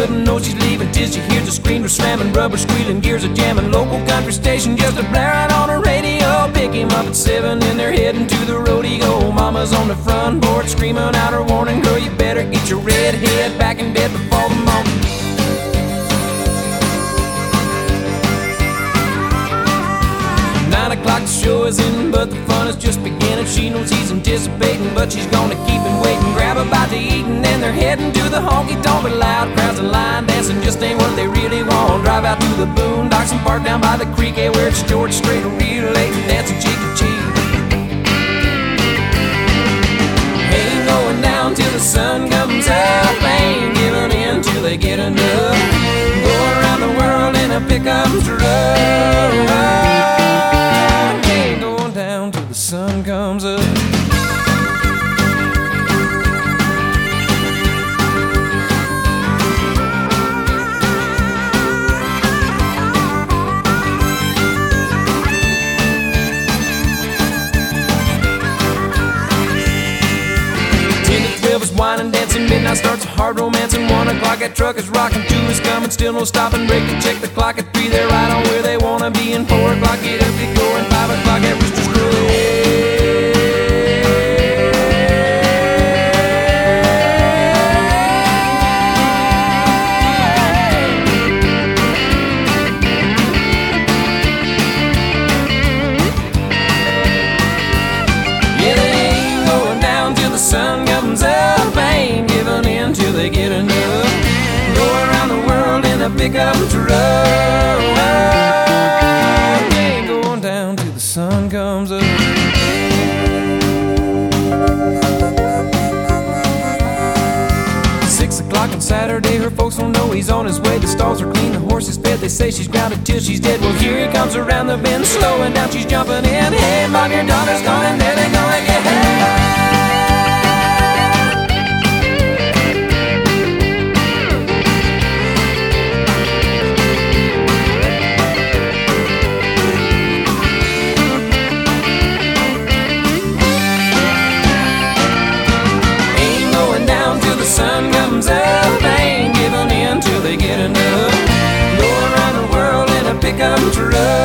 wouldn't know she's leaving till she hears the screamer slamming, rubber squealing, gears a jamming. Local country station just a blaring on the radio. Pick him up at 7 and they're heading to the rodeo. Mama's on the front porch screaming out her warning, girl, you better get your red head back in bed before the morning. 9 o'clock, the show is in, but the fun is just beginning. She knows he's anticipating, but she's gonna keep him waiting. Grab a bite to eat and then they're heading to the honky-tonk. But loud crowds and line dancing just ain't what they really want. Drive out to the boondocks and park down by the creek, yeah, where it's George Strait real late and dancing cheek to cheek. Ain't going down till the sun comes up, ain't giving in till they get enough. Go around the world in a pickup truck. Sun comes up. Wine and dancing, midnight starts a hard romancing. 1 o'clock, that truck is rocking. 2 is coming, still no stopping. Break to check the clock at 3, they're right on where they wanna be. And 4 o'clock, get up, get going. 5 o'clock, that rooster's crowing. Yeah, they ain't going down till the sun comes up, ain't giving in till they get enough. Go around the world in a pickup truck, ain't going down till the sun comes up. 6 o'clock on Saturday, her folks don't know he's on his way. The stalls are clean, the horse is fed, they say she's grounded till she's dead. Well, here he comes around the bend, slowing down, she's jumping in. Hey, mom, your daughter's going, there they go again. Sun comes up, ain't giving in till they get enough. Go around the world in a pickup truck.